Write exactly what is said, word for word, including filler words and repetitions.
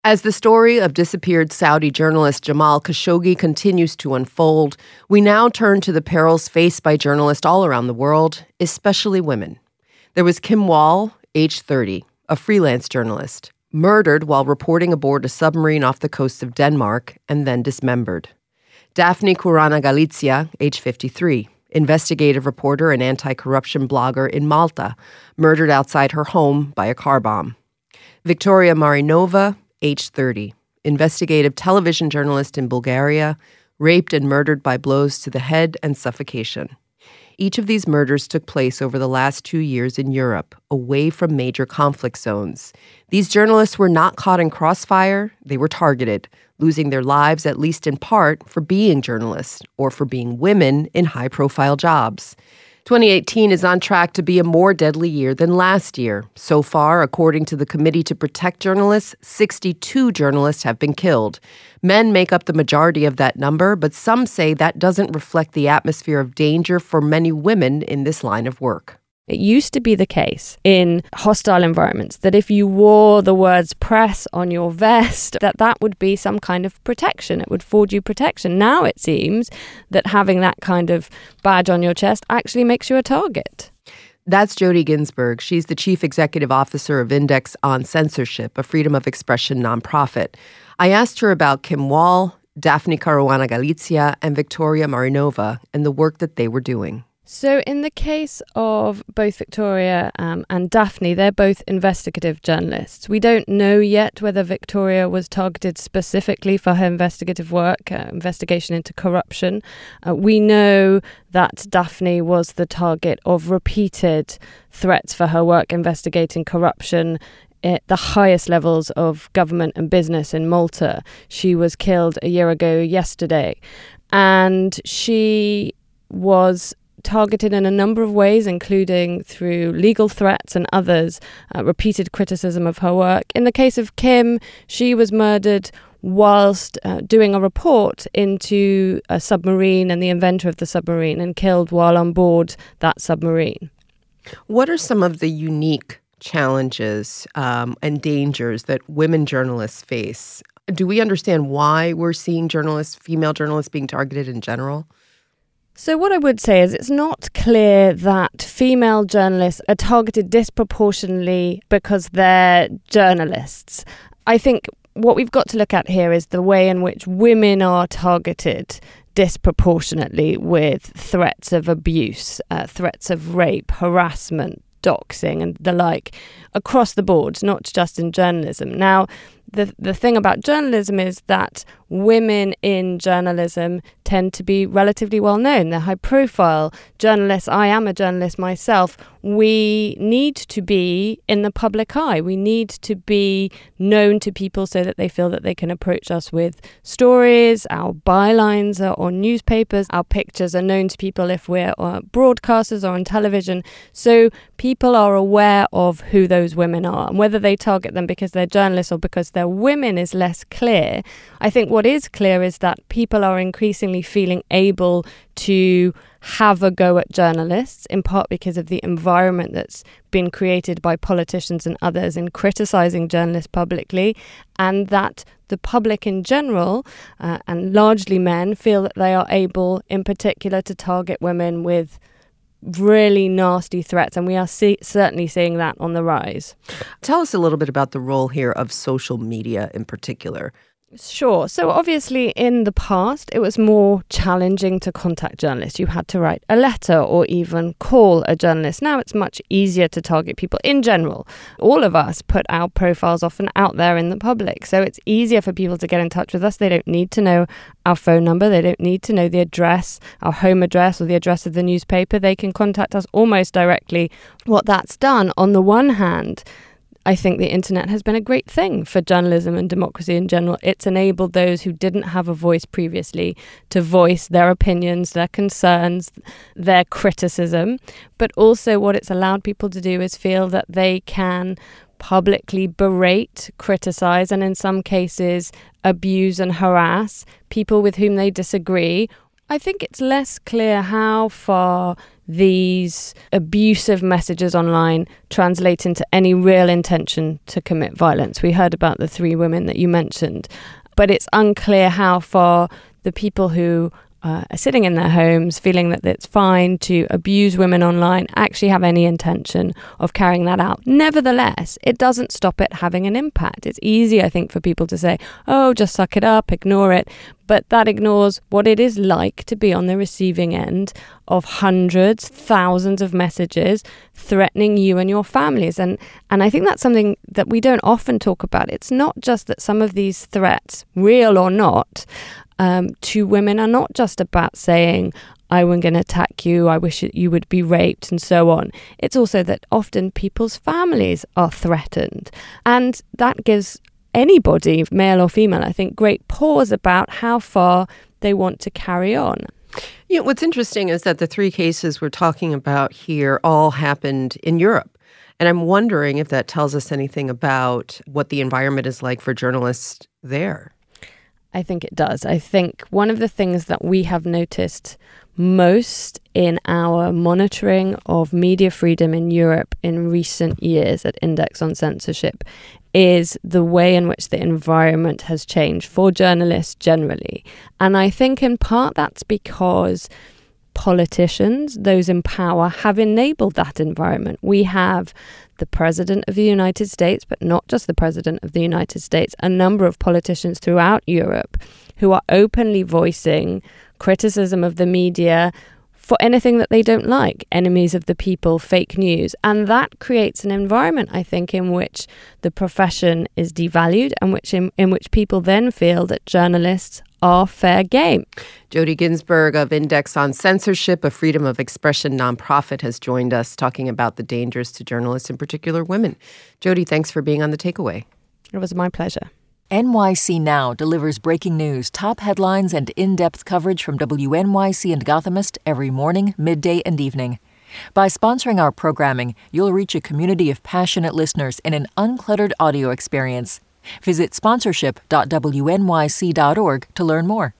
As the story of disappeared Saudi journalist Jamal Khashoggi continues to unfold, we now turn to the perils faced by journalists all around the world, especially women. There was Kim Wall, age thirty, a freelance journalist, murdered while reporting aboard a submarine off the coast of Denmark and then dismembered. Daphne Caruana Galizia, age fifty-three, investigative reporter and anti-corruption blogger in Malta, murdered outside her home by a car bomb. Victoria Marinova, age thirty, investigative television journalist in Bulgaria, raped and murdered by blows to the head and suffocation. Each of these murders took place over the last two years in Europe, away from major conflict zones. These journalists were not caught in crossfire, they were targeted, losing their lives at least in part for being journalists or for being women in high-profile jobs. twenty eighteen is on track to be a more deadly year than last year. So far, according to the Committee to Protect Journalists, sixty-two journalists have been killed. Men make up the majority of that number, but some say that doesn't reflect the atmosphere of danger for many women in this line of work. It used to be the case in hostile environments that if you wore the words press on your vest, that that would be some kind of protection. It would afford you protection. Now it seems that having that kind of badge on your chest actually makes you a target. That's Jodi Ginsberg. She's the chief executive officer of Index on Censorship, a freedom of expression nonprofit. I asked her about Kim Wall, Daphne Caruana Galizia, and Victoria Marinova and the work that they were doing. So in the case of both Victoria um, and Daphne, they're both investigative journalists. We don't know yet whether Victoria was targeted specifically for her investigative work, uh, investigation into corruption. Uh, we know that Daphne was the target of repeated threats for her work investigating corruption at the highest levels of government and business in Malta. She was killed a year ago yesterday. And she was targeted in a number of ways, including through legal threats and others, uh, repeated criticism of her work. In the case of Kim, she was murdered whilst uh, doing a report into a submarine and the inventor of the submarine, and killed while on board that submarine. What are some of the unique challenges um, and dangers that women journalists face? Do we understand why we're seeing journalists, female journalists being targeted in general? So what I would say is it's not clear that female journalists are targeted disproportionately because they're journalists. I think what we've got to look at here is the way in which women are targeted disproportionately with threats of abuse, uh, threats of rape, harassment, doxing and the like across the board, not just in journalism. Now, the the thing about journalism is that women in journalism tend to be relatively well known. They're high profile journalists. I am a journalist myself. We need to be in the public eye. We need to be known to people so that they feel that they can approach us with stories. Our bylines are on newspapers. Our pictures are known to people if we're broadcasters or on television. So people are aware of who those women are, and whether they target them because they're journalists or because they're women is less clear. I think what is clear is that people are increasingly feeling able to have a go at journalists, in part because of the environment that's been created by politicians and others in criticizing journalists publicly, and that the public in general, uh, and largely men, feel that they are able, in particular, to target women with really nasty threats, and we are see- certainly seeing that on the rise. Tell us a little bit about the role here of social media in particular. Sure. So obviously in the past, it was more challenging to contact journalists. You had to write a letter or even call a journalist. Now it's much easier to target people in general. All of us put our profiles often out there in the public. So it's easier for people to get in touch with us. They don't need to know our phone number. They don't need to know the address, our home address or the address of the newspaper. They can contact us almost directly. What that's done, on the one hand, I think the internet has been a great thing for journalism and democracy in general. It's enabled those who didn't have a voice previously to voice their opinions, their concerns, their criticism. But also what it's allowed people to do is feel that they can publicly berate, criticize, and in some cases abuse and harass people with whom they disagree. I think it's less clear how far these abusive messages online translate into any real intention to commit violence. We heard about the three women that you mentioned, but it's unclear how far the people who uh, are sitting in their homes feeling that it's fine to abuse women online actually have any intention of carrying that out. Nevertheless, it doesn't stop it having an impact. It's easy, I think, for people to say, oh, just suck it up, ignore it. But that ignores what it is like to be on the receiving end of hundreds, thousands of messages threatening you and your families. And and I think that's something that we don't often talk about. It's not just that some of these threats, real or not, um, to women are not just about saying, I'm going to attack you, I wish you would be raped, and so on. It's also that often people's families are threatened. And that gives anybody, male or female, I think, great pause about how far they want to carry on. You know, what's interesting is that the three cases we're talking about here all happened in Europe. And I'm wondering if that tells us anything about what the environment is like for journalists there. I think it does. I think one of the things that we have noticed most in our monitoring of media freedom in Europe in recent years at Index on Censorship is the way in which the environment has changed for journalists generally. And I think in part that's because politicians, those in power, have enabled that environment. We have the President of the United States, but not just the President of the United States, a number of politicians throughout Europe who are openly voicing criticism of the media for anything that they don't like, enemies of the people, fake news. And that creates an environment, I think, in which the profession is devalued and which in, in which people then feel that journalists are fair game. Jodi Ginsberg of Index on Censorship, a freedom of expression nonprofit, has joined us talking about the dangers to journalists, in particular women. Jodi, thanks for being on The Takeaway. It was my pleasure. N Y C Now delivers breaking news, top headlines, and in-depth coverage from W N Y C and Gothamist every morning, midday, and evening. By sponsoring our programming, you'll reach a community of passionate listeners in an uncluttered audio experience. Visit sponsorship dot w n y c dot org to learn more.